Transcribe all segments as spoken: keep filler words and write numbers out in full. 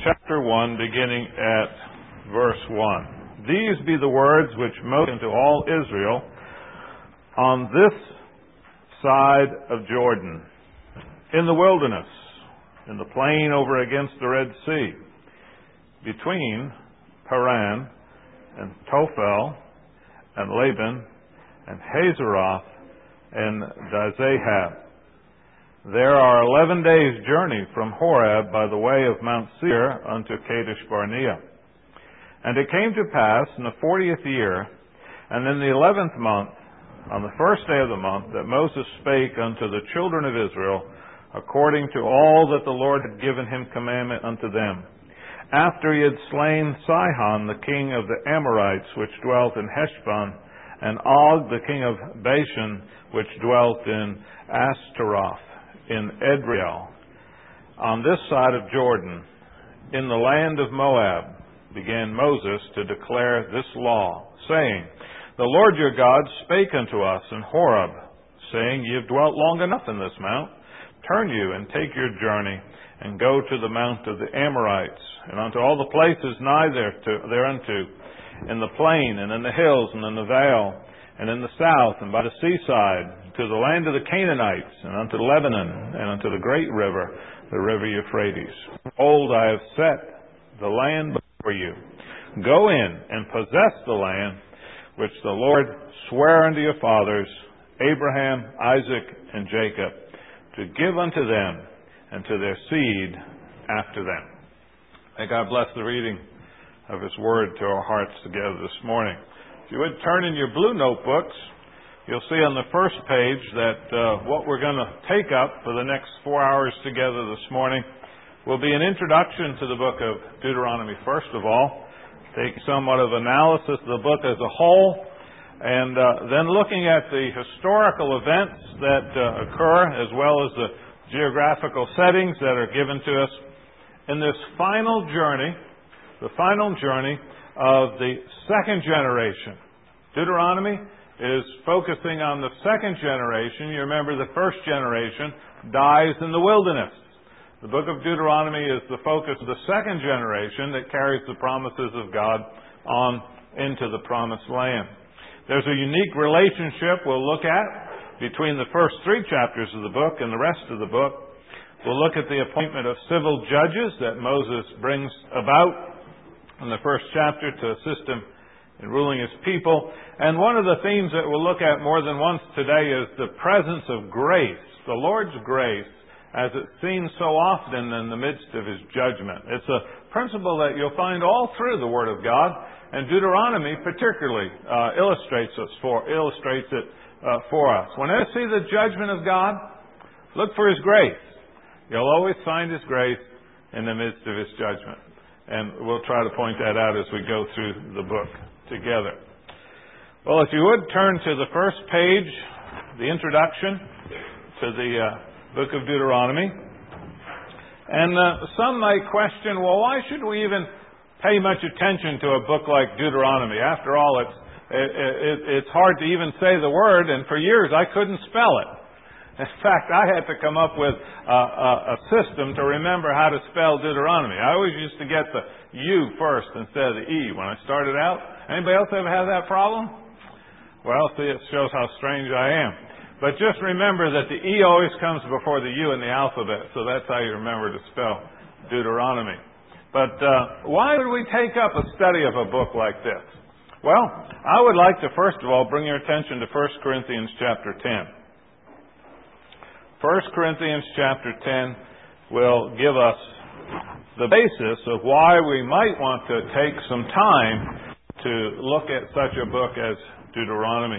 chapter one, beginning at verse one. These be the words which Moses unto all Israel on this side of Jordan, in the wilderness, in the plain over against the Red Sea, between Paran and Tophel and Laban and Hazeroth and Dizahab. There are eleven days' journey from Horeb by the way of Mount Seir unto Kadesh Barnea. And it came to pass in the fortieth year, and in the eleventh month, on the first day of the month, that Moses spake unto the children of Israel, according to all that the Lord had given him commandment unto them, after he had slain Sihon, the king of the Amorites, which dwelt in Heshbon, and Og, the king of Bashan, which dwelt in Ashtaroth, in Edreel, on this side of Jordan, in the land of Moab, began Moses to declare this law, saying, The Lord your God spake unto us in Horeb, saying, Ye have dwelt long enough in this mount. Turn you and take your journey, and go to the mount of the Amorites, and unto all the places nigh thereunto, in the plain, and in the hills, and in the vale, and in the south, and by the seaside, to the land of the Canaanites, and unto Lebanon, and unto the great river, the river Euphrates. Behold, I have set the land before you. Go in and possess the land which the Lord sware unto your fathers, Abraham, Isaac, and Jacob, to give unto them and to their seed after them. May God bless the reading of His Word to our hearts together this morning. If you would turn in your blue notebooks, you'll see on the first page that uh, what we're going to take up for the next four hours together this morning will be an introduction to the book of Deuteronomy, first of all, take somewhat of analysis of the book as a whole, and uh, then looking at the historical events that uh, occur, as well as the geographical settings that are given to us in this final journey, the final journey of the second generation. Deuteronomy is focusing on the second generation. You remember the first generation dies in the wilderness. The book of Deuteronomy is the focus of the second generation that carries the promises of God on into the promised land. There's a unique relationship we'll look at between the first three chapters of the book and the rest of the book. We'll look at the appointment of civil judges that Moses brings about in the first chapter to assist him in ruling his people. And one of the themes that we'll look at more than once today is the presence of grace, the Lord's grace, as it's seen so often in the midst of His judgment. It's a principle that you'll find all through the Word of God, and Deuteronomy particularly uh, illustrates us for illustrates it uh, for us. Whenever you see the judgment of God, look for His grace. You'll always find His grace in the midst of His judgment. And we'll try to point that out as we go through the book together. Well, if you would turn to the first page, the introduction to the uh, book of Deuteronomy. And uh, some might question, well, why should we even pay much attention to a book like Deuteronomy? After all, it's, it, it, it's hard to even say the word, and for years I couldn't spell it. In fact, I had to come up with a, a, a system to remember how to spell Deuteronomy. I always used to get the U first instead of the E when I started out. Anybody else ever have that problem? Well, see, it shows how strange I am. But just remember that the E always comes before the U in the alphabet, so that's how you remember to spell Deuteronomy. But uh, why would we take up a study of a book like this? Well, I would like to first of all bring your attention to First Corinthians chapter ten. First Corinthians chapter ten will give us the basis of why we might want to take some time to look at such a book as Deuteronomy.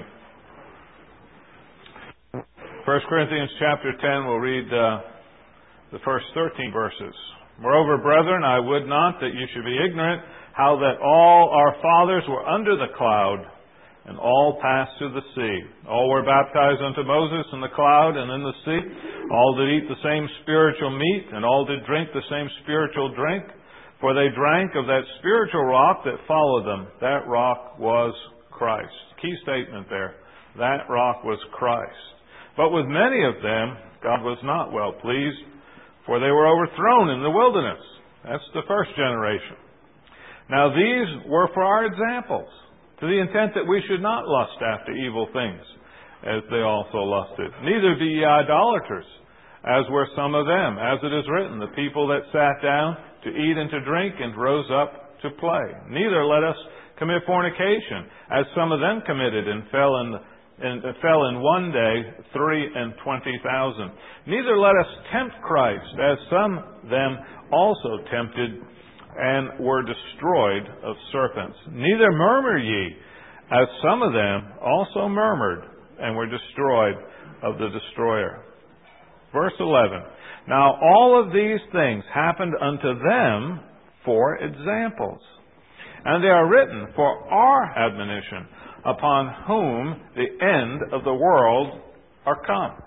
First Corinthians chapter ten, we'll read uh, the first thirteen verses. Moreover, brethren, I would not that you should be ignorant how that all our fathers were under the cloud, and all passed through the sea. All were baptized unto Moses in the cloud and in the sea. All did eat the same spiritual meat, and all did drink the same spiritual drink. For they drank of that spiritual rock that followed them. That rock was Christ. Key statement there. That rock was Christ. But with many of them, God was not well pleased, for they were overthrown in the wilderness. That's the first generation. Now these were for our examples, to the intent that we should not lust after evil things, as they also lusted. Neither be ye idolaters, as were some of them, as it is written, the people that sat down to eat and to drink and rose up to play. Neither let us commit fornication, as some of them committed and fell in, in fell in one day three and twenty thousand. Neither let us tempt Christ, as some of them also tempted and were destroyed of serpents. Neither murmur ye, as some of them also murmured and were destroyed of the destroyer. Verse eleven. Now all of these things happened unto them for examples, and they are written for our admonition, upon whom the end of the world are come.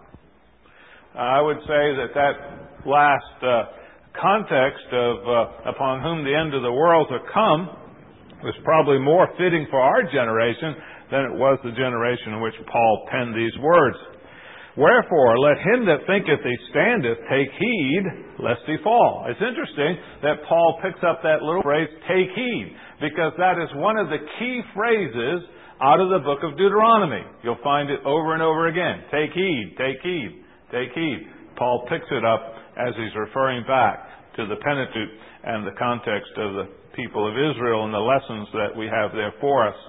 I would say that that last uh, context of uh, upon whom the end of the world are come was probably more fitting for our generation than it was the generation in which Paul penned these words. Wherefore, let him that thinketh he standeth take heed lest he fall. It's interesting that Paul picks up that little phrase, take heed, because that is one of the key phrases out of the book of Deuteronomy. You'll find it over and over again. Take heed, take heed, take heed. Paul picks it up as he's referring back to the Pentateuch and the context of the people of Israel and the lessons that we have there for us.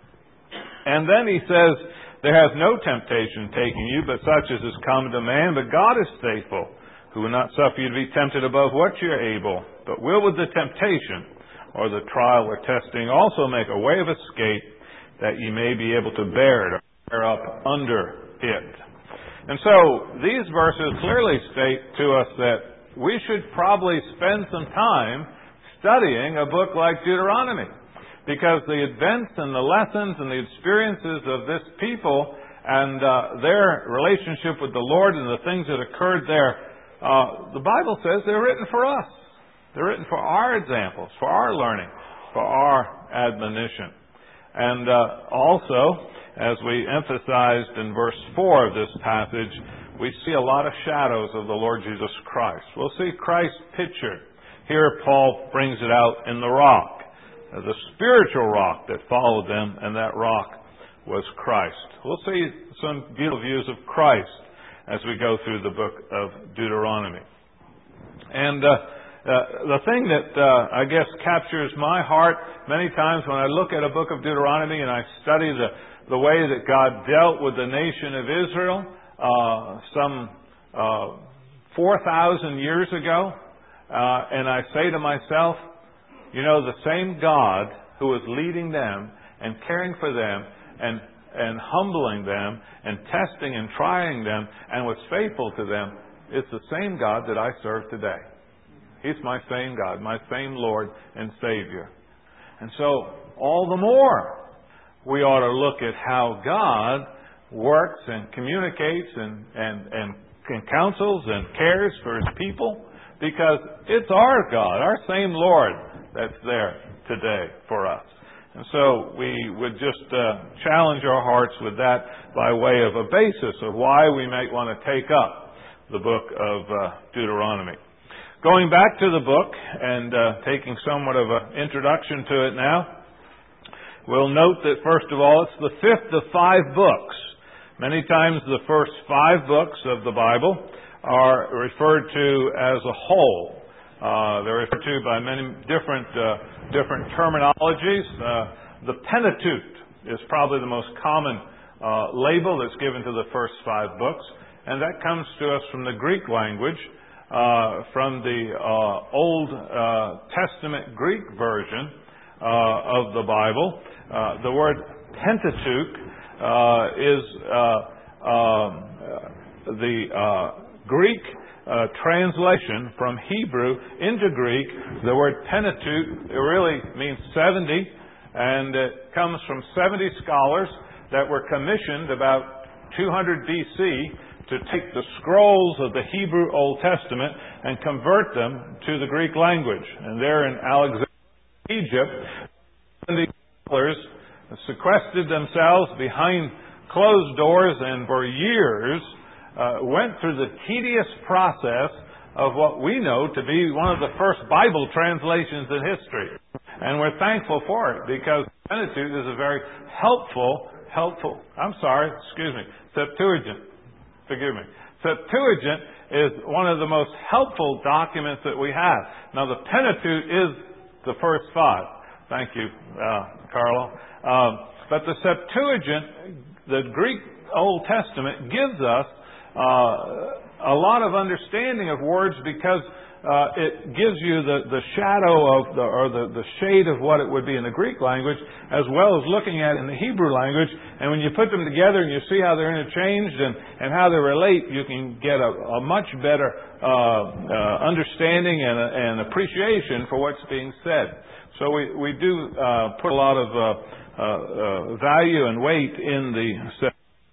And then he says, there hath no temptation taken you, but such as is common to man. But God is faithful, who will not suffer you to be tempted above what you are able, but will with the temptation, or the trial or testing, also make a way of escape, that ye may be able to bear it, or bear up under it. And so, these verses clearly state to us that we should probably spend some time studying a book like Deuteronomy, because the events and the lessons and the experiences of this people and uh, their relationship with the Lord and the things that occurred there, uh, the Bible says they're written for us. They're written for our examples, for our learning, for our admonition. And uh, also, as we emphasized in verse four of this passage, we see a lot of shadows of the Lord Jesus Christ. We'll see Christ pictured. Here Paul brings it out in the rock, the spiritual rock that followed them, and that rock was Christ. We'll see some beautiful views of Christ as we go through the book of Deuteronomy. And uh, uh, the thing that uh, I guess captures my heart many times when I look at a book of Deuteronomy and I study the, the way that God dealt with the nation of Israel uh, some uh, four thousand years ago, uh, and I say to myself, you know, the same God who was leading them and caring for them and, and humbling them and testing and trying them and was faithful to them, is the same God that I serve today. He's my same God, my same Lord and Savior. And so, all the more, we ought to look at how God works and communicates and, and, and, and counsels and cares for His people, because it's our God, our same Lord, that's there today for us. And so we would just uh, challenge our hearts with that by way of a basis of why we might want to take up the book of uh, Deuteronomy. Going back to the book and uh, taking somewhat of an introduction to it now, we'll note that first of all it's the fifth of five books. Many times the first five books of the Bible are referred to as a whole. Uh, they're referred to by many different uh, different terminologies. Uh, the Pentateuch is probably the most common uh, label that's given to the first five books, and that comes to us from the Greek language, uh, from the uh, Old uh, Testament Greek version uh, of the Bible. Uh, the word Pentateuch uh, is uh, um, the uh, Greek Uh, translation from Hebrew into Greek. The word Pentateuch, it really means seventy, and it comes from seventy scholars that were commissioned about two hundred B C to take the scrolls of the Hebrew Old Testament and convert them to the Greek language. And there in Alexandria, Egypt, seventy scholars sequestered themselves behind closed doors and for years Uh, went through the tedious process of what we know to be one of the first Bible translations in history. And we're thankful for it because Pentateuch is a very helpful, helpful, I'm sorry, excuse me, Septuagint, forgive me. Septuagint is one of the most helpful documents that we have. Now, the Pentateuch is the first five. Thank you, uh, Carlo. Um, but the Septuagint, the Greek Old Testament, gives us uh, a lot of understanding of words because uh, it gives you the, the shadow of the, or the, the shade of what it would be in the Greek language, as well as looking at it in the Hebrew language. And when you put them together and you see how they're interchanged and, and how they relate, you can get a, a much better uh, uh, understanding and, and appreciation for what's being said. So we, we do uh, put a lot of uh, uh, uh, value and weight in the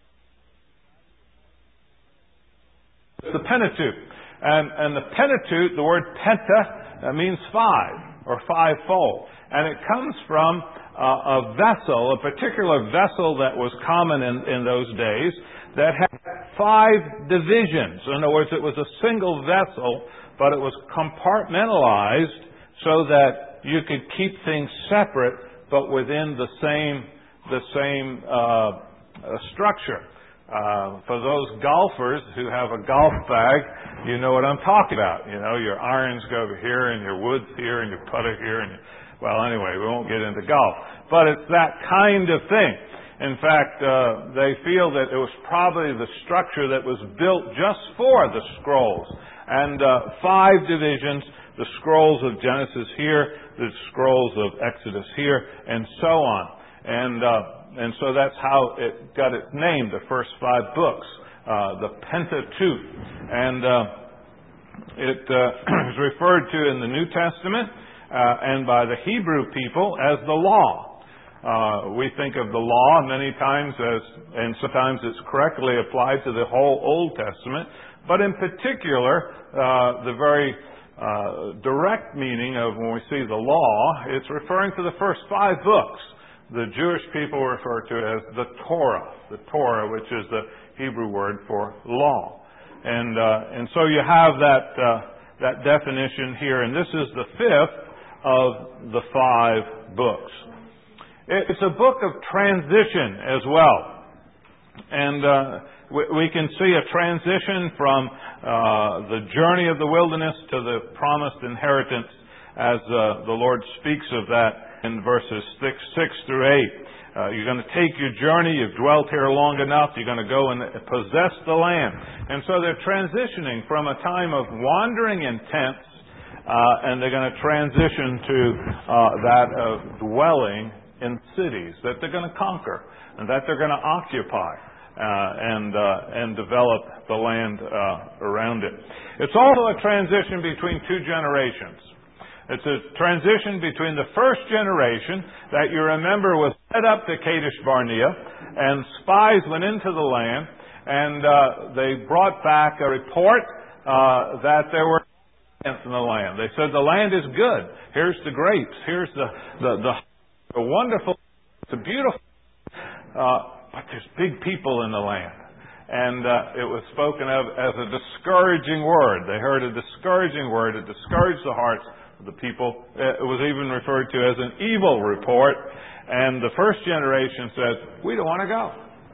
the Pentateuch. And, and the Pentateuch, the word penta, uh, means five, or fivefold. And it comes from uh, a vessel, a particular vessel that was common in, in those days, that had five divisions. In other words, it was a single vessel, but it was compartmentalized so that you could keep things separate, but within the same, the same uh, uh, structure. Uh, for those golfers who have a golf bag, you know what I'm talking about. You know, your irons go over here, and your woods here, and your putter here, and your, well, anyway, we won't get into golf. But it's that kind of thing. In fact, uh, they feel that it was probably the structure that was built just for the scrolls. And uh, five divisions, the scrolls of Genesis here, the scrolls of Exodus here, and so on. And uh, And so that's how it got its name, the first five books, uh, the Pentateuch. And uh, it uh, is referred to in the New Testament uh, and by the Hebrew people as the law. Uh, we think of the law many times as, and sometimes it's correctly applied to the whole Old Testament, but in particular, uh, the very uh, direct meaning of when we see the law, it's referring to the first five books. The Jewish people refer to it as the Torah, the Torah, which is the Hebrew word for law. And uh, and so you have that uh, that definition here, and this is the fifth of the five books. It's a book of transition as well, and uh, we, we can see a transition from uh, the journey of the wilderness to the promised inheritance, as uh, the Lord speaks of that in verses six, six through eight. Uh, you're going to take your journey. You've dwelt here long enough. You're going to go and possess the land. And so they're transitioning from a time of wandering in tents, uh, and they're going to transition to uh, that of dwelling in cities that they're going to conquer and that they're going to occupy uh, and uh, and develop the land uh, around it. It's also a transition between two generations. It's a transition between the first generation that you remember was led up to Kadesh Barnea, and spies went into the land, and uh, they brought back a report uh, that there were plants in the land. They said the land is good. Here's the grapes. Here's the the, the, the wonderful, the beautiful. Uh, but there's big people in the land. And uh, it was spoken of as a discouraging word. They heard a discouraging word. It discouraged the hearts the people. It was even referred to as an evil report, and the first generation says, we don't want to go.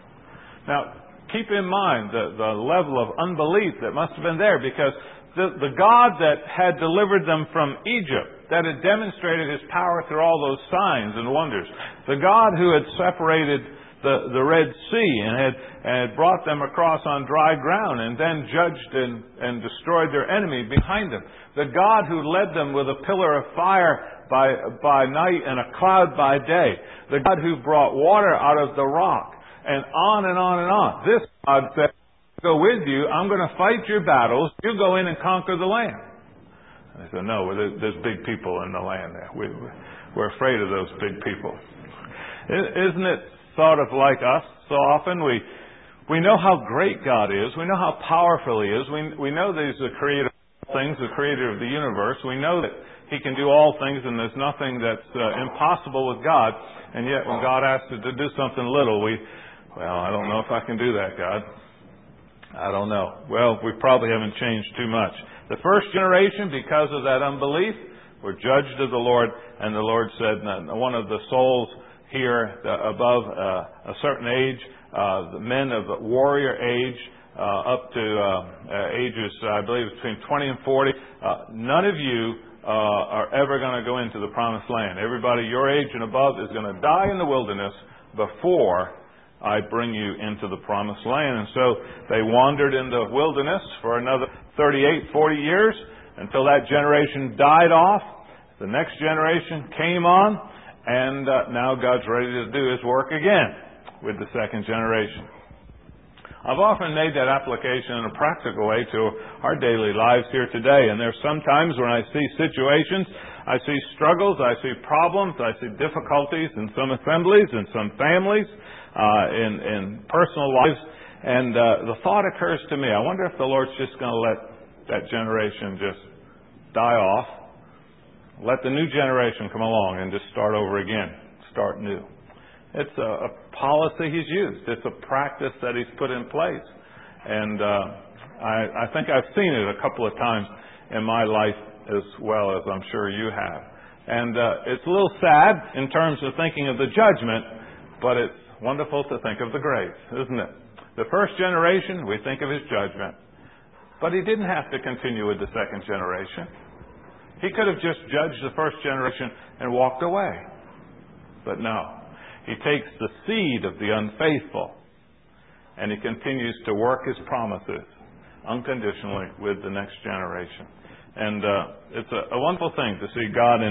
Now, keep in mind the, the level of unbelief that must have been there, because the, the God that had delivered them from Egypt, that had demonstrated His power through all those signs and wonders, the God who had separated the, the Red Sea and had, and had brought them across on dry ground and then judged and, and destroyed their enemy behind them, the God who led them with a pillar of fire by, by night and a cloud by day, the God who brought water out of the rock, and on and on and on. This God said, go with you, I'm going to fight your battles, you go in and conquer the land. And they said, no, there's big people in the land there. We, we're afraid of those big people. Isn't it sort of like us? So often we we know how great God is. We know how powerful He is. We we know that He's the creator of things, the creator of the universe. We know that He can do all things, and there's nothing that's uh, impossible with God. And yet, when God asks us to do something little, we, well, I don't know if I can do that, God. I don't know. Well, we probably haven't changed too much. The first generation, because of that unbelief, were judged of the Lord, and the Lord said, one of the souls here above uh, a certain age, uh, the men of warrior age, uh, up to uh, uh, ages, I believe, between twenty and forty, uh, none of you uh, are ever going to go into the promised land. Everybody your age and above is going to die in the wilderness before I bring you into the promised land. And so they wandered in the wilderness for another thirty-eight, forty years until that generation died off. The next generation came on, and uh, now God's ready to do His work again with the second generation. I've often made that application in a practical way to our daily lives here today. And there's sometimes when I see situations, I see struggles, I see problems, I see difficulties in some assemblies, in some families, uh, in, in personal lives. And uh, the thought occurs to me, I wonder if the Lord's just going to let that generation just die off, let the new generation come along and just start over again, start new. It's a, a policy He's used. It's a practice that He's put in place. And uh, I, I think I've seen it a couple of times in my life as well as I'm sure you have. And uh, it's a little sad in terms of thinking of the judgment, but it's wonderful to think of the grace, isn't it? The first generation, we think of His judgment. But He didn't have to continue with the second generation. He could have just judged the first generation and walked away. But no. He takes the seed of the unfaithful and He continues to work His promises unconditionally with the next generation. And uh, it's a, a wonderful thing to see God in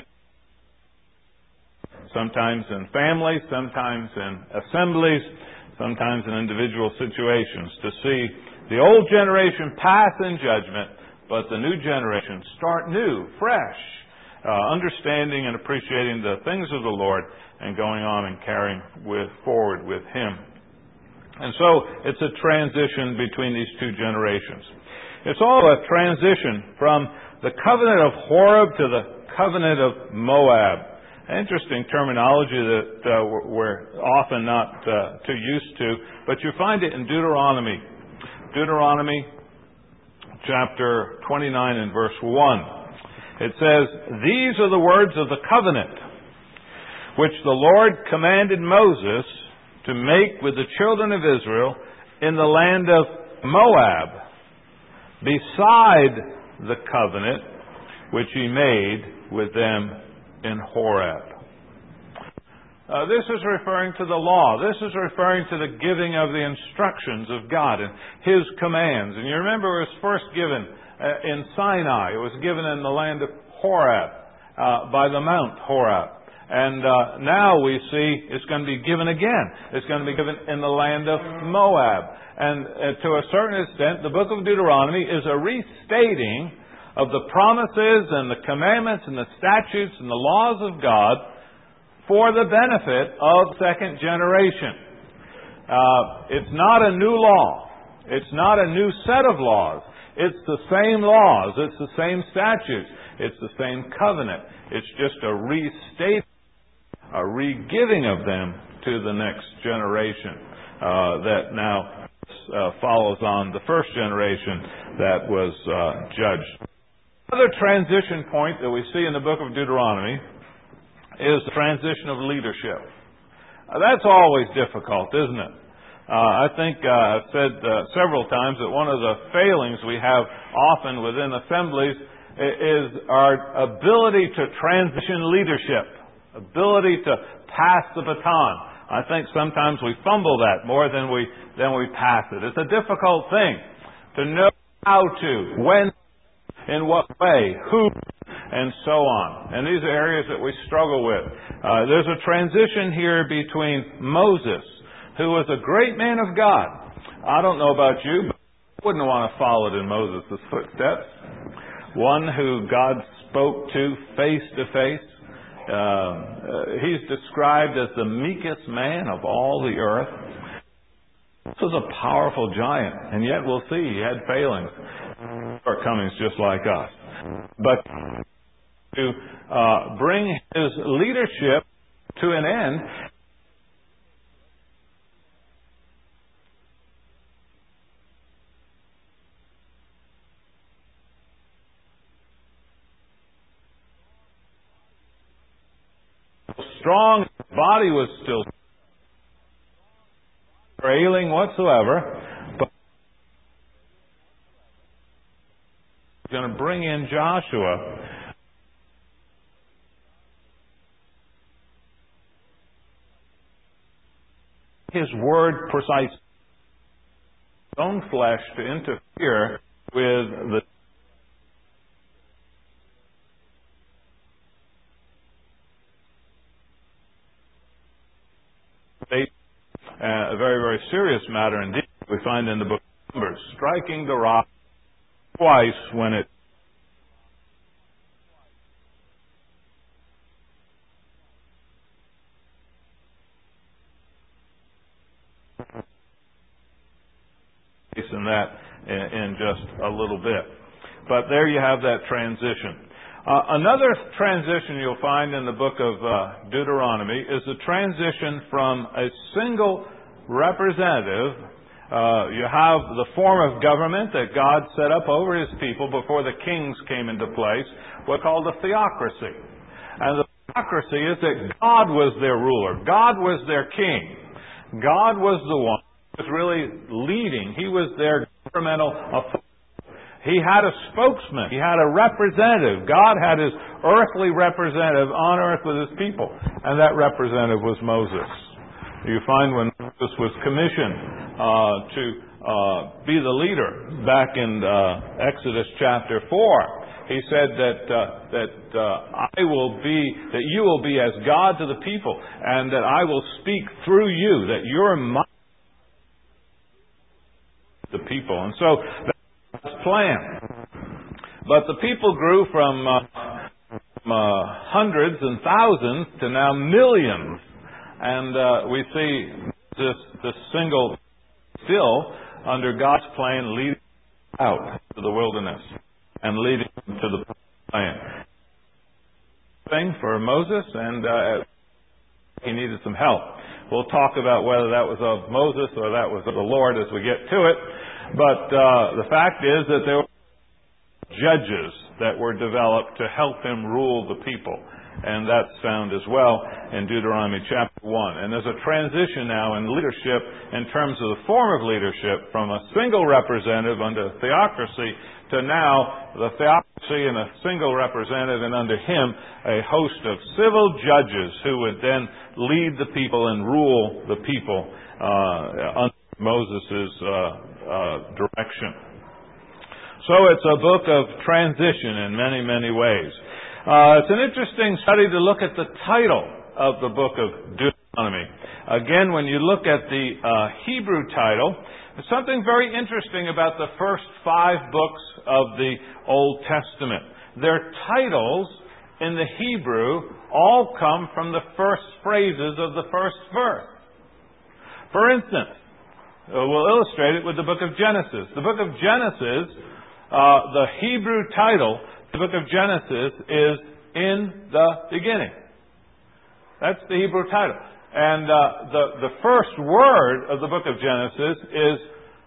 sometimes in families, sometimes in assemblies, sometimes in individual situations, to see the old generation pass in judgment, but the new generation start new, fresh, uh, understanding and appreciating the things of the Lord and going on and carrying with, forward with Him. And so it's a transition between these two generations. It's all a transition from the covenant of Horeb to the covenant of Moab. Interesting terminology that uh, we're often not uh, too used to, but you find it in Deuteronomy. Deuteronomy chapter twenty-nine and verse one. It says, "These are the words of the covenant which the Lord commanded Moses to make with the children of Israel in the land of Moab, beside the covenant which He made with them in Horeb." Uh, this is referring to the law. This is referring to the giving of the instructions of God and His commands. And you remember it was first given uh, in Sinai. It was given in the land of Horeb, uh, by the Mount Horeb. And uh, now we see it's going to be given again. It's going to be given in the land of Moab. And uh, to a certain extent, the book of Deuteronomy is a restating of the promises and the commandments and the statutes and the laws of God for the benefit of second generation. Uh, it's not a new law. It's not a new set of laws. It's the same laws. It's the same statutes. It's the same covenant. It's just a restatement, a re-giving of them to the next generation uh, that now uh, follows on the first generation that was uh, judged. Another transition point that we see in the book of Deuteronomy is the transition of leadership. Uh, that's always difficult, isn't it? Uh, I think uh, I've said uh, several times that one of the failings we have often within assemblies is our ability to transition leadership, ability to pass the baton. I think sometimes we fumble that more than we than we pass it. It's a difficult thing to know how to, when, in what way, who, and so on. And these are areas that we struggle with. Uh, there's a transition here between Moses, who was a great man of God. I don't know about you, but I wouldn't want to follow in Moses' footsteps. One who God spoke to face to face. Uh, uh, he's described as the meekest man of all the earth. This was a powerful giant, and yet we'll see he had failings, shortcomings just like us. But to uh, bring his leadership to an end, strong, his body was still ailing whatsoever, but he's going to bring in Joshua. His word precise, his own flesh to interfere with the state. Uh, a very, very serious matter indeed. We find in the book of Numbers, striking the rock twice when it in that in, in just a little bit. But there you have that transition. Uh, another transition you'll find in the book of uh, Deuteronomy is the transition from a single representative. Uh, you have the form of government that God set up over His people before the kings came into place, what's called a theocracy. And the theocracy is that God was their ruler. God was their king. God was the one who was really leading. He was their governmental authority. He had a spokesman. He had a representative. God had His earthly representative on earth with His people. And that representative was Moses. You find when Moses was commissioned uh, to uh, be the leader back in uh, Exodus chapter four, he said that uh, that uh, I will be, that you will be as God to the people, and that I will speak through you, that you're my the people. And so plan. But the people grew from, uh, from uh, hundreds and thousands to now millions. And uh, we see this, this single still under God's plan leading out to the wilderness and leading to the plan. Thing for Moses, and uh, he needed some help. We'll talk about whether that was of Moses or that was of the Lord as we get to it. But uh, the fact is that there were judges that were developed to help him rule the people. And that's found as well in Deuteronomy chapter one. And there's a transition now in leadership in terms of the form of leadership from a single representative under theocracy to now the theocracy and a single representative, and under him a host of civil judges who would then lead the people and rule the people uh, under Moses' uh, uh, direction. So it's a book of transition in many, many ways. Uh, it's an interesting study to look at the title of the book of Deuteronomy. Again, when you look at the uh, Hebrew title, there's something very interesting about the first five books of the Old Testament. Their titles in the Hebrew all come from the first phrases of the first verse. For instance, uh, we'll illustrate it with the book of Genesis. The book of Genesis, uh, the Hebrew title, the book of Genesis, is In the Beginning. That's the Hebrew title. And uh, the, the first word of the book of Genesis is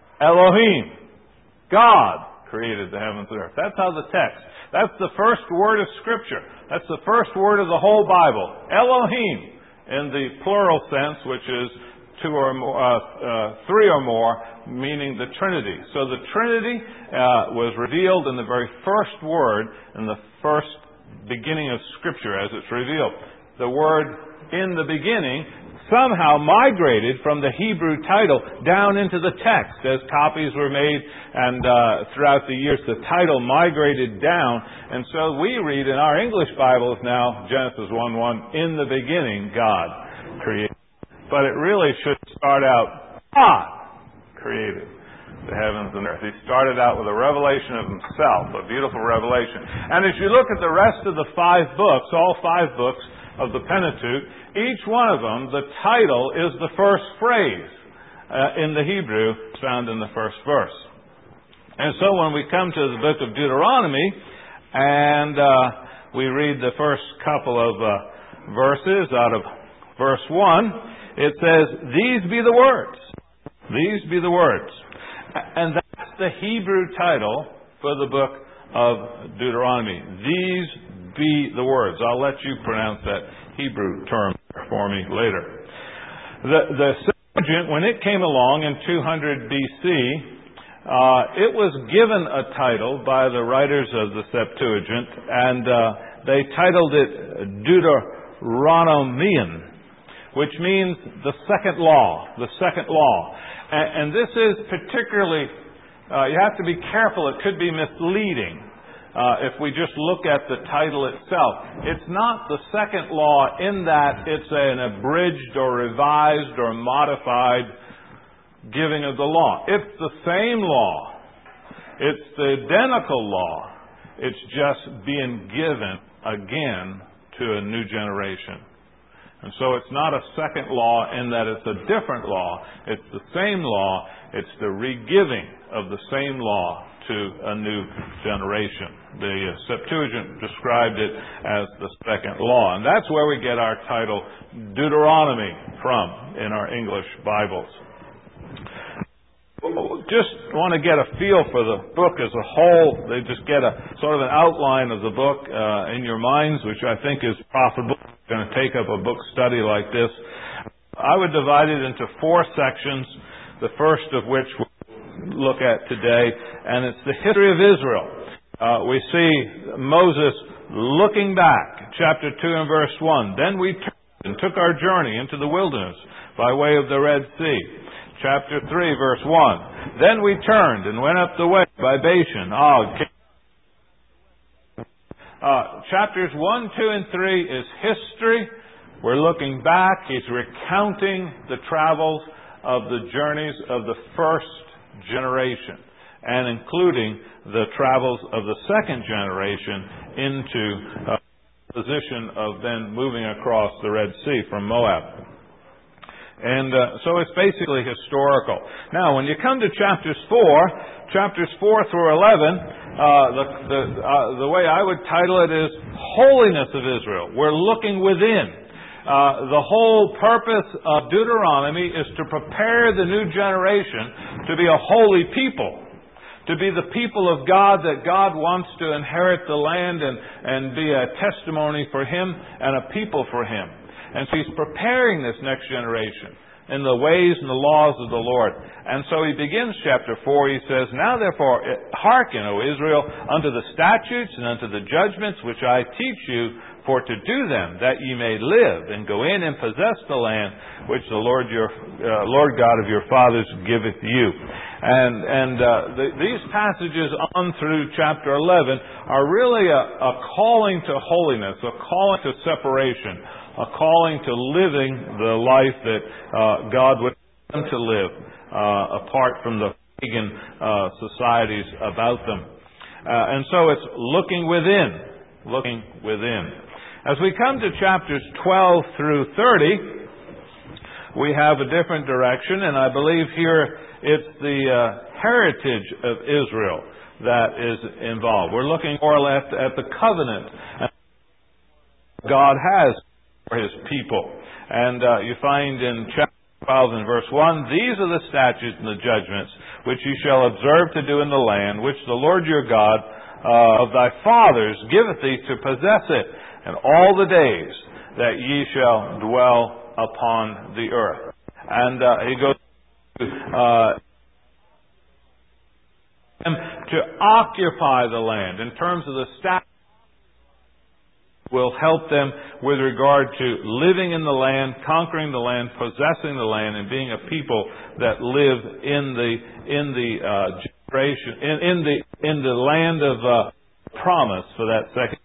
Elohim. God created the heavens and earth. That's how the text. That's the first word of Scripture. That's the first word of the whole Bible. Elohim, in the plural sense, which is two or more, uh, uh, three or more, meaning the Trinity. So the Trinity uh, was revealed in the very first word, in the first beginning of Scripture as it's revealed. The word in the beginning somehow migrated from the Hebrew title down into the text. As copies were made and uh, throughout the years the title migrated down. And so we read in our English Bibles now, Genesis one one, in the beginning God created. But it really should start out, God created the heavens and earth. He started out with a revelation of Himself, a beautiful revelation. And as you look at the rest of the five books, all five books of the Pentateuch, each one of them, the title is the first phrase uh, in the Hebrew found in the first verse. And so when we come to the book of Deuteronomy and uh, we read the first couple of uh, verses out of verse one, it says, "These be the words." These be the words. And that's the Hebrew title for the book of Deuteronomy. These be the words. I'll let you pronounce that Hebrew term. for me later. The, the Septuagint, when it came along in two hundred B C, uh, it was given a title by the writers of the Septuagint, and uh, they titled it Deuteronomion, which means the second law, the second law. And, and this is particularly, uh, you have to be careful, it could be misleading. Uh, if we just look at the title itself. It's not the second law in that it's an abridged or revised or modified giving of the law. It's the same law. It's the identical law. It's just being given again to a new generation. And so it's not a second law in that it's a different law. It's the same law. It's the re-giving of the same law to a new generation. The Septuagint described it as the second law. And that's where we get our title Deuteronomy from in our English Bibles. Just want to get a feel for the book as a whole. They just get a sort of an outline of the book uh, in your minds, which I think is profitable. You're going to take up a book study like this. I would divide it into four sections, the first of which we'll look at today, and it's the history of Israel. Uh, we see Moses looking back, chapter two and verse one. Then we turned and took our journey into the wilderness by way of the Red Sea. Chapter three, verse one. Then we turned and went up the way by Bashan, Og. Uh, chapters one, two, and three is history. We're looking back. He's recounting the travels of the journeys of the first generation, and including the travels of the second generation into a position of then moving across the Red Sea from Moab. And uh, so it's basically historical. Now, when you come to chapters four, chapters four through eleven, uh, the the, uh, the way I would title it is Holiness of Israel. We're looking within. Uh, the whole purpose of Deuteronomy is to prepare the new generation to be a holy people, to be the people of God that God wants to inherit the land and, and be a testimony for Him and a people for Him. And so He's preparing this next generation in the ways and the laws of the Lord. And so He begins chapter four, He says, Now therefore hearken, O Israel, unto the statutes and unto the judgments which I teach you, for to do them, that ye may live, and go in and possess the land which the Lord your uh, Lord God of your fathers giveth you. And and uh, the, these passages on through chapter eleven are really a, a calling to holiness, a calling to separation, a calling to living the life that uh, God would want them to live, uh, apart from the pagan uh, societies about them. Uh, and so it's looking within, looking within. As we come to chapters twelve through thirty, we have a different direction, and I believe here it's the uh, heritage of Israel that is involved. We're looking more or less at the covenant God has for His people. And uh, you find in chapter twelve and verse one, These are the statutes and the judgments which ye shall observe to do in the land, which the Lord your God uh, of thy fathers giveth thee to possess it, and all the days that ye shall dwell upon the earth. And uh, he goes uh, to occupy the land in terms of the statutes will help them with regard to living in the land, conquering the land, possessing the land, and being a people that live in the in the uh, generation in, in the in the land of uh, promise for that second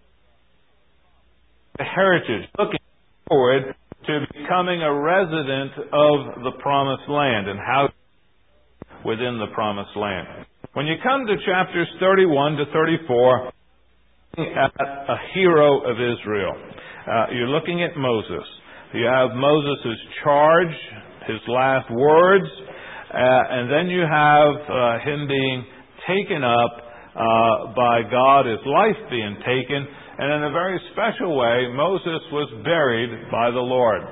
heritage, looking forward to becoming a resident of the promised land and how within the promised land. When you come to chapters thirty-one to thirty-four, at a hero of Israel, uh, you're looking at Moses. You have Moses' charge, his last words, uh, and then you have uh, him being taken up uh, by God, his life being taken. And in a very special way, Moses was buried by the Lord.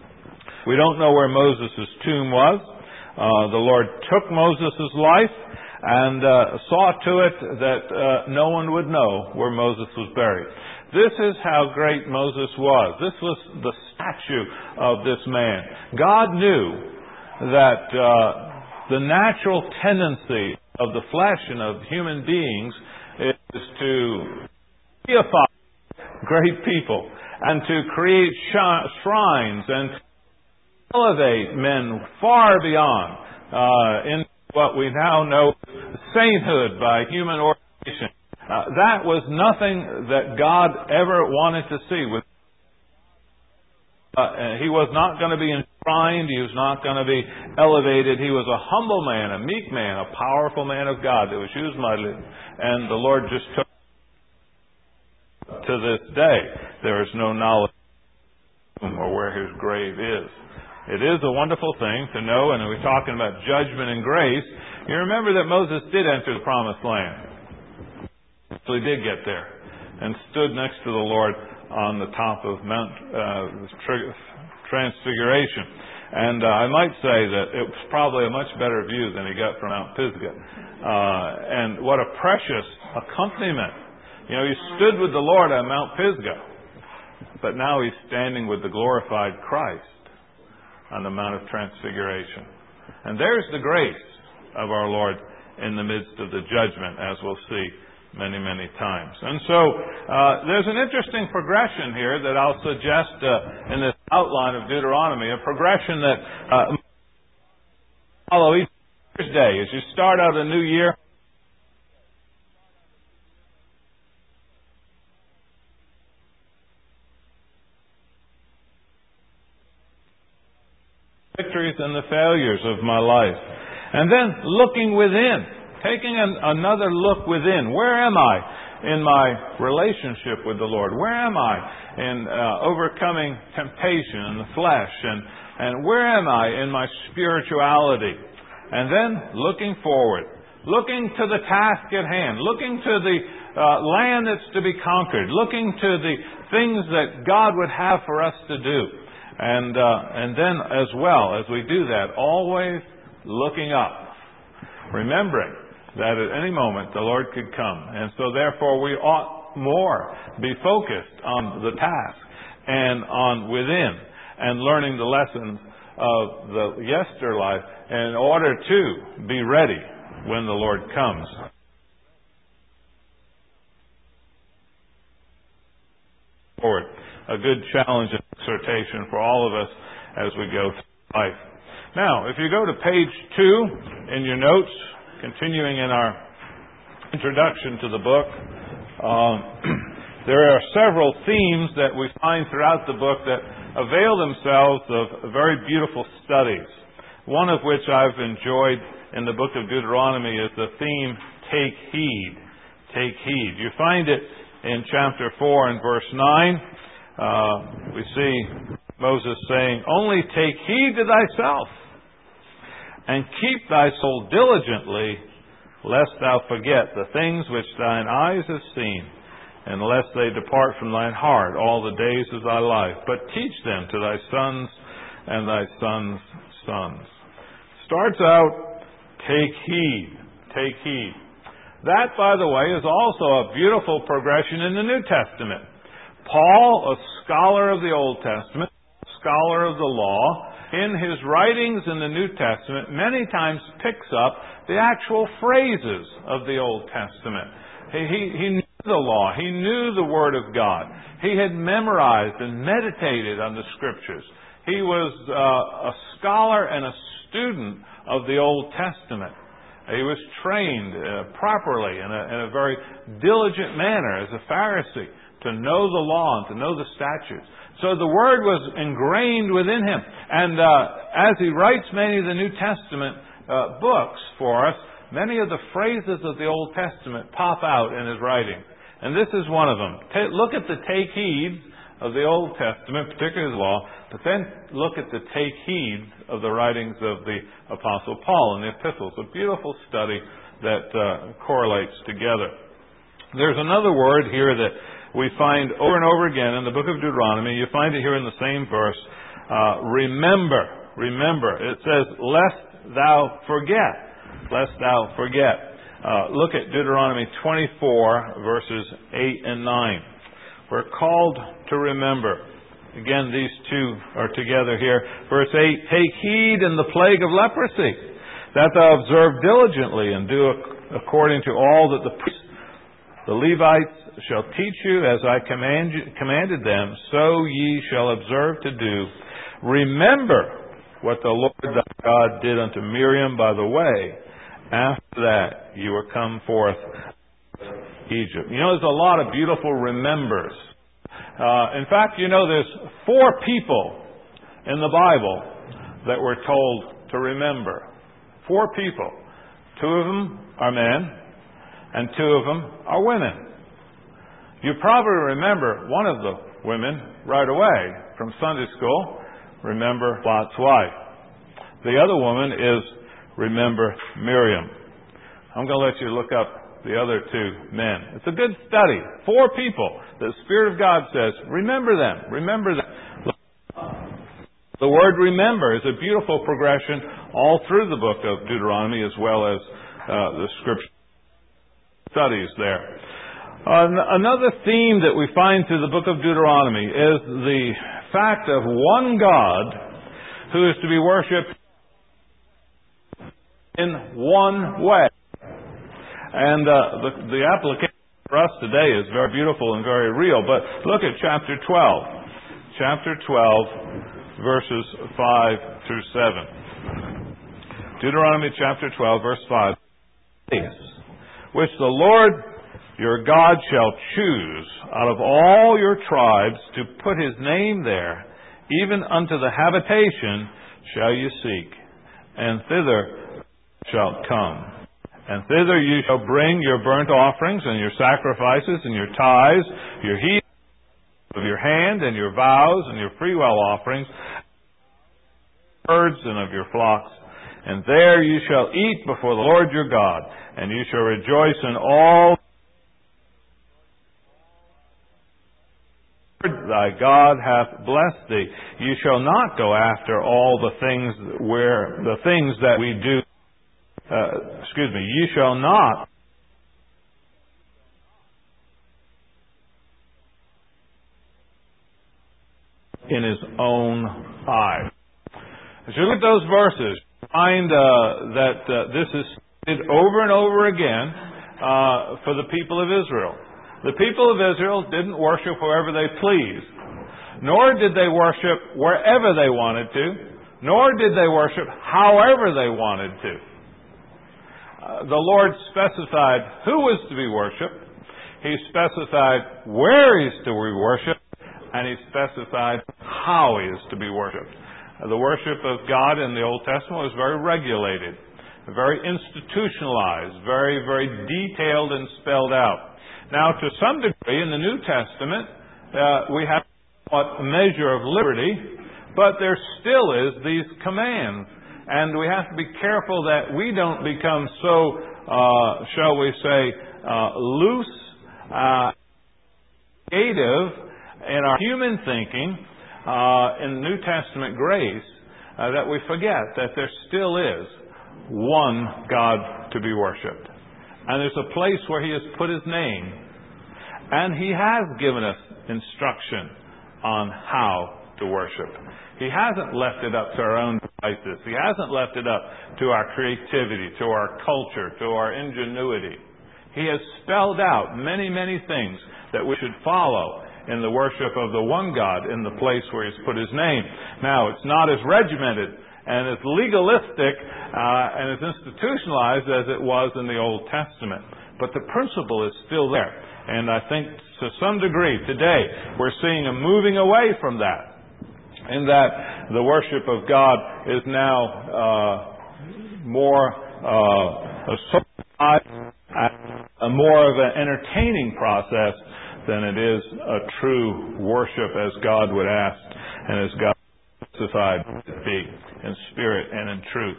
We don't know where Moses' tomb was. Uh, the Lord took Moses' life, and uh, saw to it that uh, no one would know where Moses was buried. This is how great Moses was. This was the statue of this man. God knew that uh, the natural tendency of the flesh and of human beings is to deify great people and to create shrines and elevate men far beyond uh, in what we now know sainthood by human ordination. Uh, that was nothing that God ever wanted to see. With uh, He was not going to be enshrined. He was not going to be elevated. He was a humble man, a meek man, a powerful man of God that was used mightily. And the Lord just took to this day. There is no knowledge or where his grave is. It is a wonderful thing to know, and we're talking about judgment and grace. You remember that Moses did enter the promised land. So he did get there and stood next to the Lord on the top of Mount uh, Transfiguration. And uh, I might say that it was probably a much better view than he got from Mount Pisgah. Uh, and what a precious accompaniment. You know, he stood with the Lord on Mount Pisgah, but now he's standing with the glorified Christ on the Mount of Transfiguration. And there's the grace of our Lord in the midst of the judgment, as we'll see many, many times. And so uh, there's an interesting progression here that I'll suggest uh, in this outline of Deuteronomy, a progression that uh, follow each year's day. As you start out a new year, victories and the failures of my life. And then looking within, taking an, another look within. Where am I in my relationship with the Lord? Where am I in uh, overcoming temptation in the flesh? And, and where am I in my spirituality? And then looking forward, looking to the task at hand, looking to the uh, land that's to be conquered, looking to the things that God would have for us to do. And uh, and then as well, as we do that, always looking up, remembering that at any moment the Lord could come. And so therefore we ought more be focused on the task and on within and learning the lessons of the yester life in order to be ready when the Lord comes. Forward. A good challenge and exhortation for all of us as we go through life. Now, if you go to page two in your notes, continuing in our introduction to the book, um, there are several themes that we find throughout the book that avail themselves of very beautiful studies. One of which I've enjoyed in the book of Deuteronomy is the theme, take heed. Take heed. You find it in chapter four and verse nine. Uh, we see Moses saying, only take heed to thyself, and keep thy soul diligently, lest thou forget the things which thine eyes have seen, and lest they depart from thine heart all the days of thy life. But teach them to thy sons and thy sons' sons. Starts out, take heed, take heed. That, by the way, is also a beautiful progression in the New Testament. Paul, a scholar of the Old Testament, scholar of the law, in his writings in the New Testament, many times picks up the actual phrases of the Old Testament. He, he, he knew the law. He knew the Word of God. He had memorized and meditated on the Scriptures. He was uh, a scholar and a student of the Old Testament. He was trained uh, properly in a, in a very diligent manner as a Pharisee to know the law and to know the statutes. So the Word was ingrained within him. And uh, as he writes many of the New Testament uh, books for us, many of the phrases of the Old Testament pop out in his writing. And this is one of them. Ta- look at the take heed of the Old Testament, particularly the law, but then look at the take heed of the writings of the Apostle Paul and the epistles. A beautiful study that uh, correlates together. There's another word here that we find over and over again in the book of Deuteronomy. You find it here in the same verse. Uh, remember, remember. It says, lest thou forget. Lest thou forget. Uh, look at Deuteronomy twenty-four, verses eight and nine. We're called to remember. Again, these two are together here. Verse eight, take heed in the plague of leprosy, that thou observe diligently and do according to all that the priests, the Levites, shall teach you, as I command you, commanded them, so ye shall observe to do. Remember what the Lord thy God did unto Miriam by the way, after that you were come forth out of Egypt. You know, there's a lot of beautiful remembers. Uh, in fact, you know, there's four people in the Bible that we're told to remember. Four people. Two of them are men, and two of them are women. You probably remember one of the women right away from Sunday school. Remember Lot's wife. The other woman is remember Miriam. I'm going to let you look up the other two men. It's a good study. Four people. The Spirit of God says, remember them. Remember them. The word remember is a beautiful progression all through the book of Deuteronomy, as well as uh, the scripture studies there. Uh, another theme that we find through the book of Deuteronomy is the fact of one God who is to be worshipped in one way. And uh, the, the application for us today is very beautiful and very real. But look at chapter twelve. Chapter twelve, verses five through seven. Deuteronomy chapter twelve, verse five. Which the Lord your God shall choose out of all your tribes to put his name there, even unto the habitation shall you seek, and thither shalt come. And thither you shall bring your burnt offerings and your sacrifices and your tithes, your heap of your hand and your vows and your freewill offerings, herds and of your flocks. And there you shall eat before the Lord your God, and you shall rejoice in all thy God hath blessed thee. You shall not go after all the things where the things that we do. Uh, excuse me. You shall not in his own eyes. As you look at those verses, find uh, that uh, this is stated over and over again uh, for the people of Israel. The people of Israel didn't worship wherever they pleased, nor did they worship wherever they wanted to, nor did they worship however they wanted to. Uh, the Lord specified who was to be worshipped. He specified where he is to be worshipped, and he specified how he is to be worshipped. Uh, the worship of God in the Old Testament was very regulated, very institutionalized, very, very detailed and spelled out. Now, to some degree, in the New Testament, uh, we have a measure of liberty, but there still is these commands. And we have to be careful that we don't become so, uh, shall we say, uh, loose, uh, creative in our human thinking, uh, in New Testament grace, uh, that we forget that there still is one God to be worshipped. And there's a place where he has put his name. And he has given us instruction on how to worship. He hasn't left it up to our own devices. He hasn't left it up to our creativity, to our culture, to our ingenuity. He has spelled out many, many things that we should follow in the worship of the one God in the place where he's put his name. Now, it's not as regimented and as legalistic uh, and as institutionalized as it was in the Old Testament. But the principle is still there. And I think to some degree today we're seeing a moving away from that, in that the worship of God is now uh, more uh, a, social, a more of an entertaining process than it is a true worship as God would ask and as God specified it be, in spirit and in truth.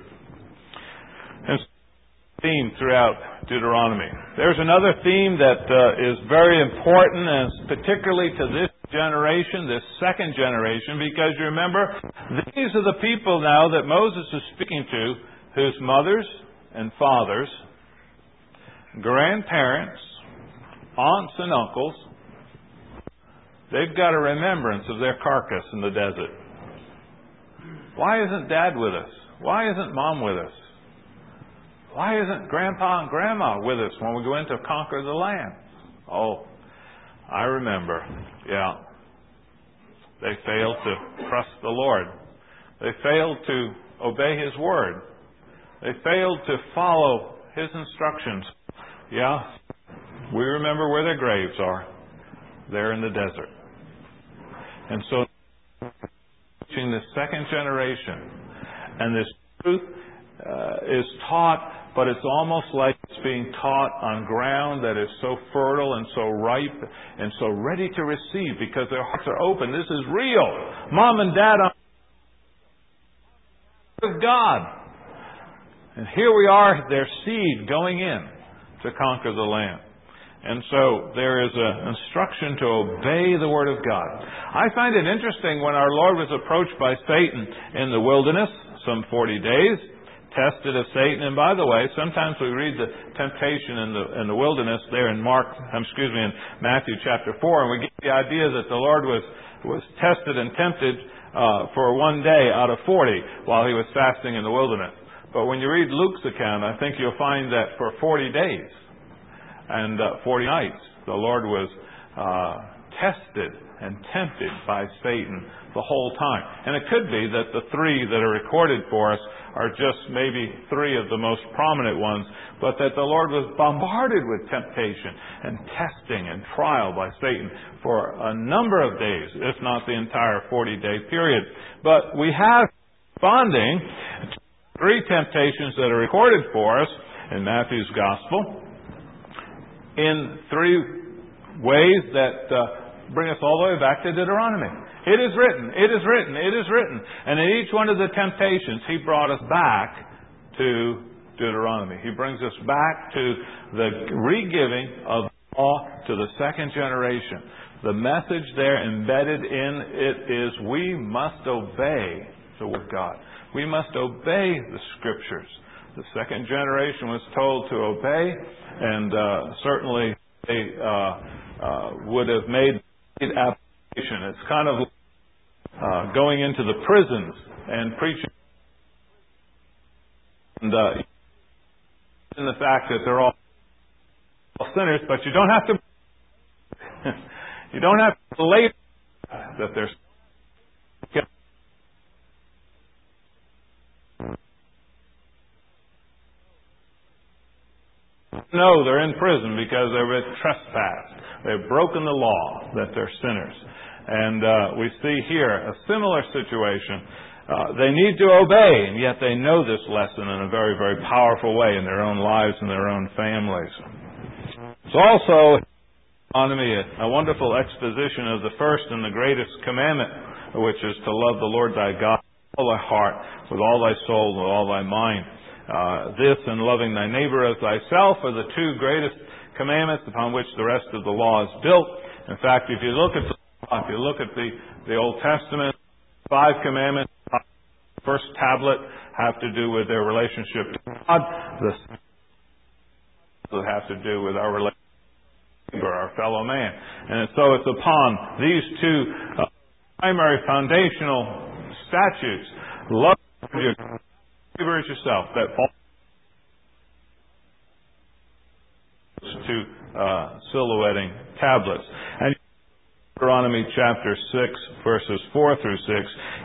And theme throughout Deuteronomy. There's another theme that uh, is very important, and particularly to this generation, this second generation, because you remember, these are the people now that Moses is speaking to, whose mothers and fathers grandparents, aunts and uncles, they've got a remembrance of their carcass in the desert. Why isn't Dad with us? Why isn't Mom with us? Why isn't Grandpa and Grandma with us when we go in to conquer the land? Oh, I remember. Yeah. They failed to trust the Lord. They failed to obey His word. They failed to follow His instructions. Yeah. We remember where their graves are. They're in the desert. And so, teaching the second generation, and this truth uh, is taught, but it's almost like it's being taught on ground that is so fertile and so ripe and so ready to receive because their hearts are open. This is real. Mom and Dad are of God. And here we are, their seed going in to conquer the land. And so there is an instruction to obey the Word of God. I find it interesting when our Lord was approached by Satan in the wilderness, some forty days, tested of Satan. And by the way, sometimes we read the temptation in the in the wilderness there in Mark, excuse me, in Matthew chapter four, and we get the idea that the Lord was was tested and tempted uh, for one day out of forty while He was fasting in the wilderness. But when you read Luke's account, I think you'll find that for forty days and uh, forty nights, the Lord was uh, tested and tempted by Satan the whole time. And it could be that the three that are recorded for us are just maybe three of the most prominent ones, but that the Lord was bombarded with temptation and testing and trial by Satan for a number of days, if not the entire forty-day period. But we have responding to three temptations that are recorded for us in Matthew's Gospel in three ways that uh, bring us all the way back to Deuteronomy. It is written, it is written, it is written. And in each one of the temptations, He brought us back to Deuteronomy. He brings us back to the re-giving of the law to the second generation. The message there embedded in it is we must obey the Word of God. We must obey the Scriptures. The second generation was told to obey, and uh, certainly they uh, uh, would have made application. It's kind of uh, going into the prisons and preaching, and uh, in the fact that they're all sinners, but you don't have to. You don't have to believe that they're. No, they're in prison because they've trespassed. They've broken the law, that they're sinners. And uh, we see here a similar situation. Uh, they need to obey, and yet they know this lesson in a very, very powerful way in their own lives and their own families. It's also a wonderful exposition of the first and the greatest commandment, which is to love the Lord thy God with all thy heart, with all thy soul, with all thy mind. Uh, this and loving thy neighbor as thyself are the two greatest commandments upon which the rest of the law is built. In fact, if you look at the, if you look at the, the Old Testament, five commandments, the first tablet have to do with their relationship to God. The second have to do with our relationship to our fellow man. And so it's upon these two uh, primary foundational statutes, love your neighbor as yourself, that falls to uh, silhouetting tablets. And Deuteronomy chapter six, verses four through six.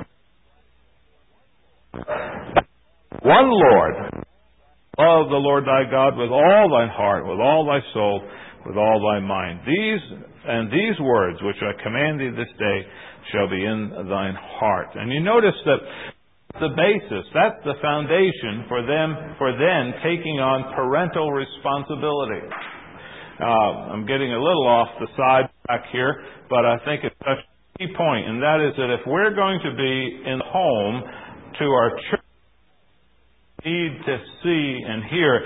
One Lord, love the Lord thy God with all thine heart, with all thy soul, with all thy mind. These and these words which I command thee this day shall be in thine heart. And you notice that the basis, that's the foundation for them, for then taking on parental responsibility. Uh, I'm getting a little off the side back here, but I think it's such a key point, and that is that if we're going to be in the home to our church, we need to see and hear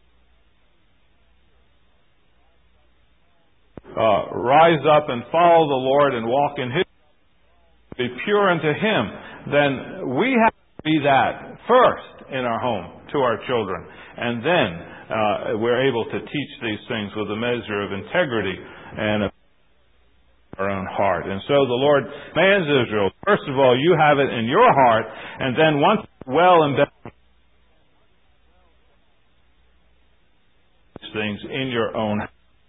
uh, rise up and follow the Lord and walk in His, be pure unto Him, then we have to be that first in our home to our children. And then uh, we're able to teach these things with a measure of integrity and a our own heart. And so the Lord commands Israel, first of all, you have it in your heart, and then once well embedded things in your own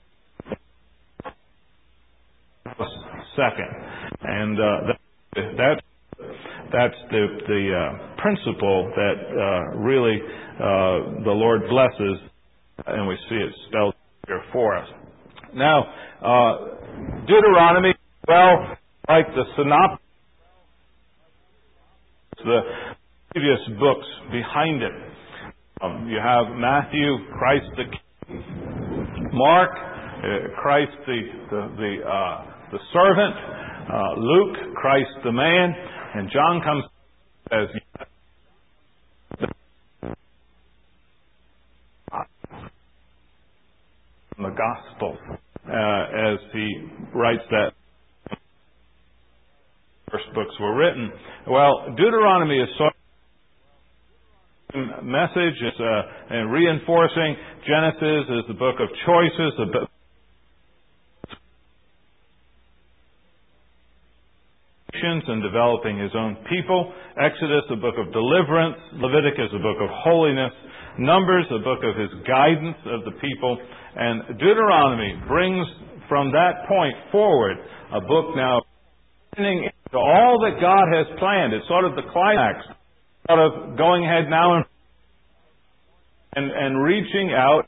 second. And uh, that, that's that's the the uh, principle that uh, really uh, the Lord blesses, and we see it spelled here for us. Now, uh, Deuteronomy, well, like the synopsis, the previous books behind it. Um, you have Matthew, Christ the King, Mark, uh, Christ the the the, uh, the servant, uh, Luke, Christ the man, and John comes as the Gospel uh, as he writes that first books were written. Well, Deuteronomy is sort of message is uh, and reinforcing. Genesis is the book of choices, the book and developing his own people. Exodus, the book of deliverance. Leviticus, the book of holiness. Numbers, the book of his guidance of the people. And Deuteronomy brings from that point forward a book now turning into all that God has planned. It's sort of the climax, sort of going ahead now and and, and reaching out,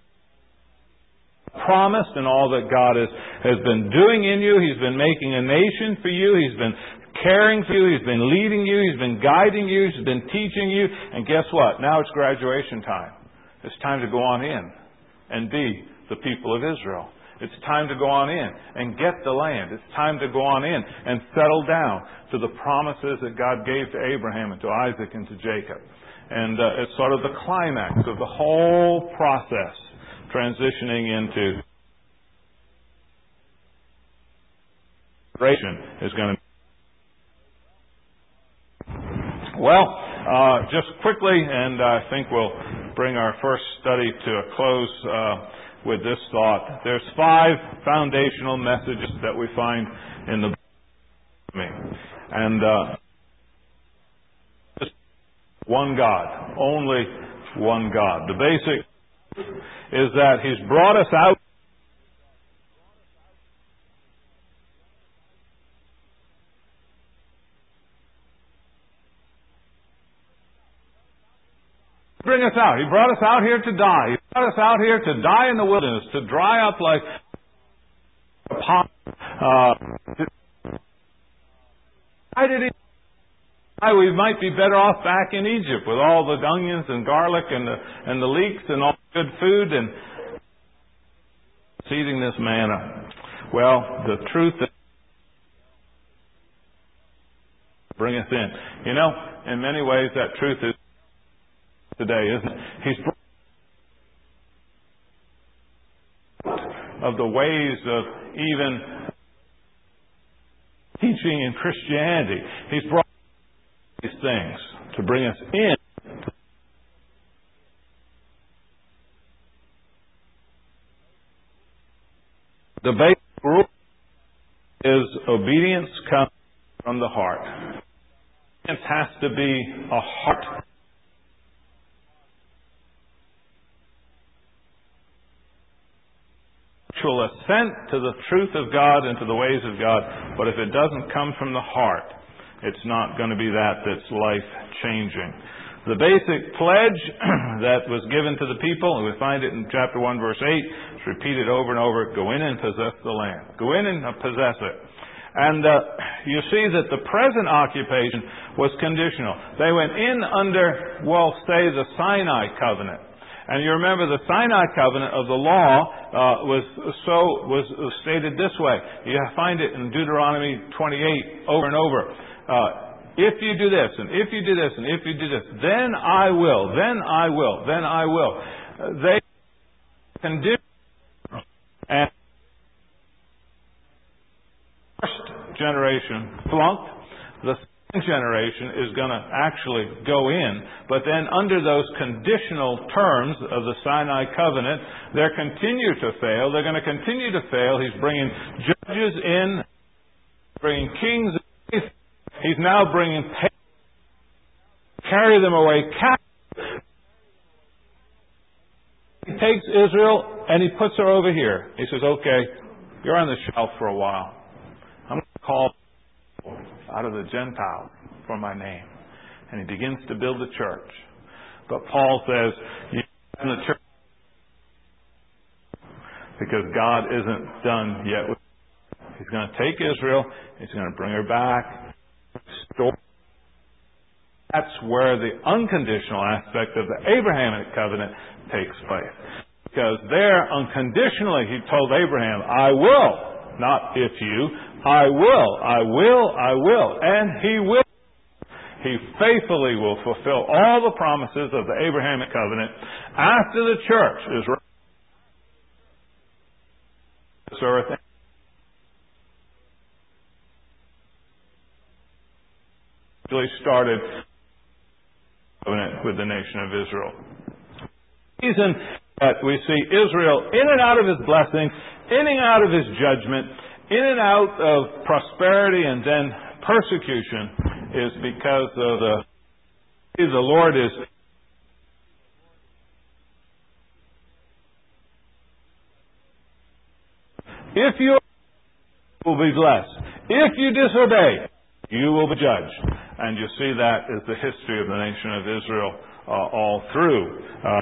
promised and all that God has, has been doing in you. He's been making a nation for you. He's been caring for you. He's been leading you. He's been guiding you. He's been teaching you. And guess what? Now it's graduation time. It's time to go on in and be the people of Israel. It's time to go on in and get the land. It's time to go on in and settle down to the promises that God gave to Abraham and to Isaac and to Jacob. And uh, it's sort of the climax of the whole process, transitioning into is going to. Well, uh, just quickly, and I think we'll bring our first study to a close uh, with this thought. There's five foundational messages that we find in the Bible, and uh, one God, only one God. The basic is that He's brought us out. Bring us out. He brought us out here to die. He brought us out here to die in the wilderness, to dry up like a pond. Uh, why did He? Why we might be better off back in Egypt with all the onions and garlic and the and the leeks and all the good food and eating this manna. Well, the truth is bring us in. You know, in many ways, that truth is today, isn't it? He's brought of the ways of even teaching in Christianity. He's brought these things to bring us in. The basic rule is obedience comes from the heart. Obedience has to be a heart. Actual assent to the truth of God and to the ways of God, but if it doesn't come from the heart, it's not going to be that that's life-changing. The basic pledge that was given to the people, and we find it in chapter one, verse eight, it's repeated over and over, go in and possess the land. Go in and possess it. And uh, you see that the present occupation was conditional. They went in under, well, say, the Sinai covenant. And you remember the Sinai covenant of the law uh, was so was stated this way. You find it in Deuteronomy twenty-eight over and over. Uh, if you do this, and if you do this, and if you do this, then I will, then I will, then I will. Uh, they condition and first generation flunked. The generation is going to actually go in, but then under those conditional terms of the Sinai covenant, they continue to fail. They're going to continue to fail. He's bringing judges in, bringing kings in. He's now bringing pagans, carry them away captive. He takes Israel and he puts her over here. He says, okay, you're on the shelf for a while. I'm going to call out of the Gentiles for my name. And he begins to build the church. But Paul says, you're in the church because God isn't done yet with you. He's going to take Israel. He's going to bring her back. Restore. That's where the unconditional aspect of the Abrahamic covenant takes place. Because there, unconditionally, he told Abraham, I will, not if you, I will, I will, I will, and he will. He faithfully will fulfill all the promises of the Abrahamic covenant after the church is raised on this earth. Actually started covenant with the nation of Israel. The reason that we see Israel in and out of his blessings, in and out of his judgment, in and out of prosperity and then persecution is because of the the Lord is if you will be blessed. If you disobey, you will be judged. And you see that is the history of the nation of Israel uh, all through. Uh,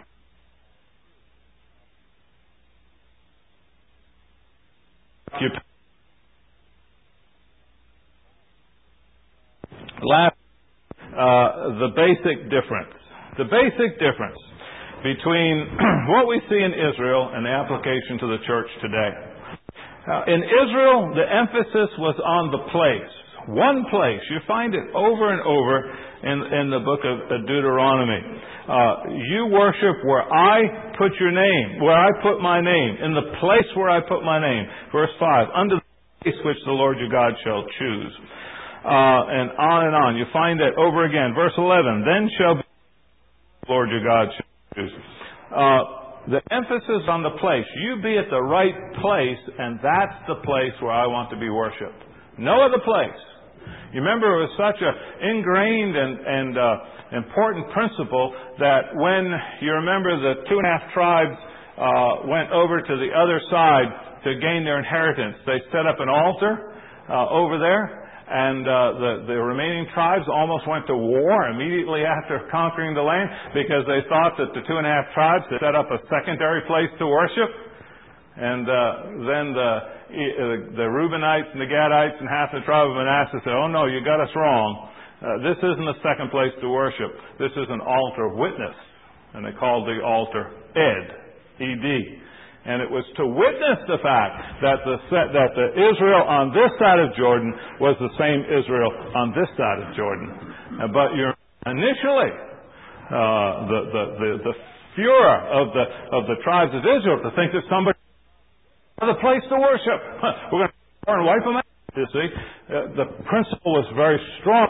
Last, uh, the basic difference. The basic difference between what we see in Israel and the application to the church today. Uh, in Israel, the emphasis was on the place. One place. You find it over and over in, in the book of Deuteronomy. Uh, you worship where I put your name, where I put my name, in the place where I put my name. Verse five, under the place which the Lord your God shall choose. Uh, and on and on. You find that over again. Verse eleven, then shall be the Lord your God shall choose. Uh, the emphasis on the place. You be at the right place, and that's the place where I want to be worshipped. No other place. You remember it was such an ingrained and, and uh, important principle that when, you remember the two and a half tribes uh, went over to the other side to gain their inheritance, they set up an altar uh, over there. And uh, the, the remaining tribes almost went to war immediately after conquering the land because they thought that the two and a half tribes had set up a secondary place to worship. And uh, then the, the Reubenites and the Gadites and half the tribe of Manasseh said, oh no, you got us wrong. Uh, this isn't a second place to worship. This is an altar of witness. And they called the altar Ed, E D. And it was to witness the fact that the that the Israel on this side of Jordan was the same Israel on this side of Jordan. Uh, but you're initially uh, the, the the the furor of the of the tribes of Israel to think that somebody had a place to worship. We're going to wipe them out. You see, uh, the principle was very strong.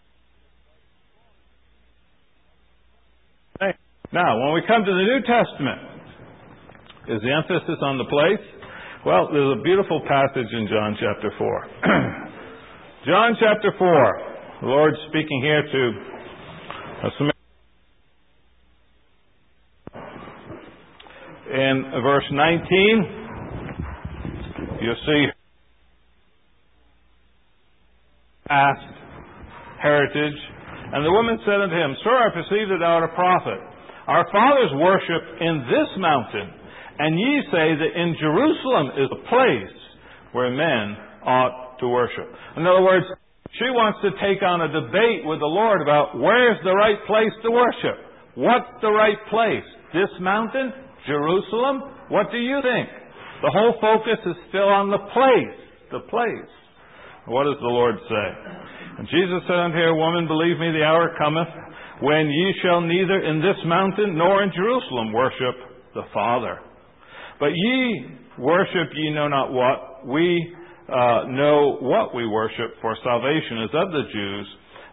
Now, when we come to the New Testament. Is the emphasis on the place? Well, there's a beautiful passage in John chapter four. John chapter four. The Lord speaking here to a Samaritan. In verse nineteen, you see past heritage. And the woman said unto him, Sir, I perceive that thou art a prophet. Our fathers worship in this mountain. And ye say that in Jerusalem is a place where men ought to worship. In other words, she wants to take on a debate with the Lord about where's the right place to worship. What's the right place? This mountain? Jerusalem? What do you think? The whole focus is still on the place. The place. What does the Lord say? And Jesus said unto her, Woman, believe me, the hour cometh when ye shall neither in this mountain nor in Jerusalem worship the Father. But ye worship ye know not what. We uh, know what we worship, for salvation is of the Jews.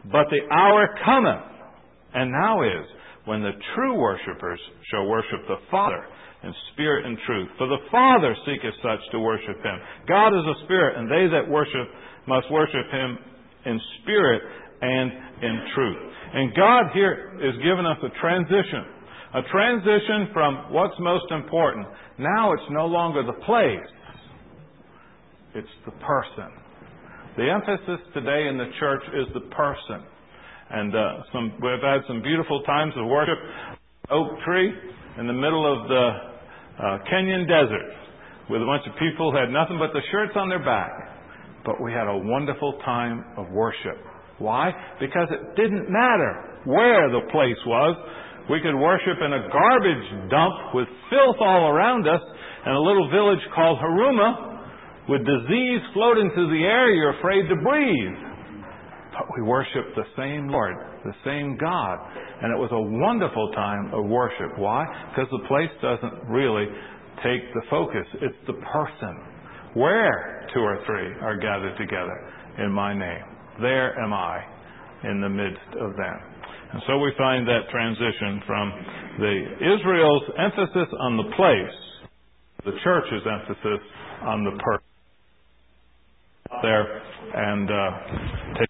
But the hour cometh, and now is, when the true worshippers shall worship the Father in spirit and truth. For the Father seeketh such to worship Him. God is a spirit, and they that worship must worship Him in spirit and in truth. And God here is giving us a transition. A transition from what's most important. Now it's no longer the place. It's the person. The emphasis today in the church is the person. And uh, some, we've had some beautiful times of worship. Oak tree in the middle of the uh, Kenyan desert with a bunch of people who had nothing but the shirts on their back. But we had a wonderful time of worship. Why? Because it didn't matter where the place was. We could worship in a garbage dump with filth all around us in a little village called Haruma with disease floating through the air you're afraid to breathe. But we worshiped the same Lord, the same God. And it was a wonderful time of worship. Why? Because the place doesn't really take the focus. It's the person. Where two or three are gathered together in my name, there am I in the midst of them. And so we find that transition from the Israel's emphasis on the place, the church's emphasis on the person. There and uh, take